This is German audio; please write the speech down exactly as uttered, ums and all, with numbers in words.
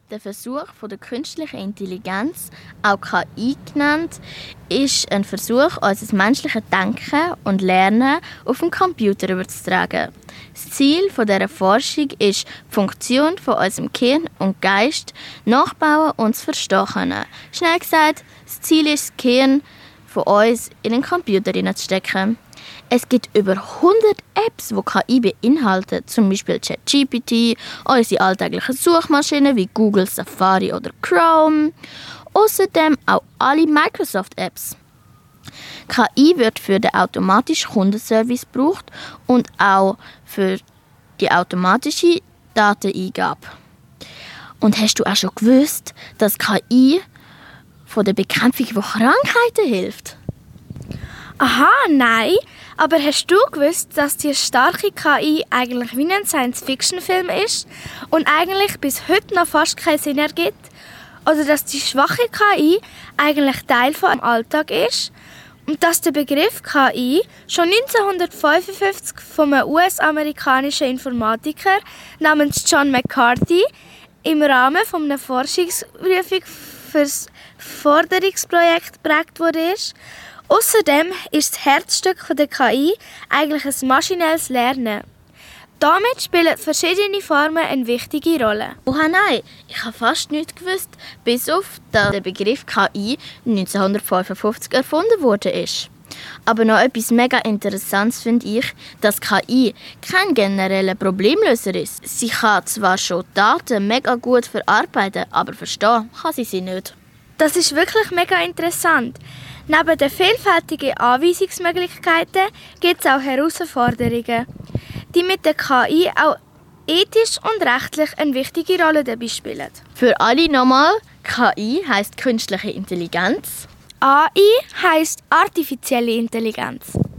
Der Versuch von der künstlichen Intelligenz, auch K I genannt, ist ein Versuch, unser menschliches Denken und Lernen auf den Computer überzutragen. Das Ziel dieser Forschung ist, die Funktion von unserem Gehirn und Geist nachbauen und zu verstehen können. Schnell gesagt, das Ziel ist, das Gehirn von uns in den Computer hineinzustecken. Es gibt über hundert Apps, die K I beinhalten, zum Beispiel ChatGPT, unsere alltäglichen Suchmaschinen wie Google, Safari oder Chrome. Außerdem auch alle Microsoft-Apps. K I wird für den automatischen Kundenservice gebraucht und auch für die automatische Dateneingabe. Und hast du auch schon gewusst, dass K I von der Bekämpfung von Krankheiten hilft? Aha, nein. Aber hast du gewusst, dass die starke K I eigentlich wie ein Science-Fiction-Film ist und eigentlich bis heute noch fast keinen Sinn ergibt? Oder dass die schwache K I eigentlich Teil vom Alltag ist? Und dass der Begriff K I schon neunzehnhundertfünfundfünfzig von einem U S-amerikanischen Informatiker namens John McCarthy im Rahmen einer Forschungsprüfung für das Forderungsprojekt geprägt wurde. Außerdem ist das Herzstück der K I eigentlich ein maschinelles Lernen. Damit spielen verschiedene Formen eine wichtige Rolle. Oh nein, ich habe fast nichts gewusst, bis auf, dass der Begriff K I neunzehnhundertfünfundfünfzig erfunden wurde. Aber noch etwas mega Interessantes finde ich, dass K I kein genereller Problemlöser ist. Sie kann zwar schon Daten mega gut verarbeiten, aber verstehen kann sie sie nicht. Das ist wirklich mega interessant. Neben den vielfältigen Anweisungsmöglichkeiten gibt es auch Herausforderungen, die mit der K I auch ethisch und rechtlich eine wichtige Rolle dabei spielen. Für alle nochmal, K I heisst künstliche Intelligenz. A I heisst artifizielle Intelligenz.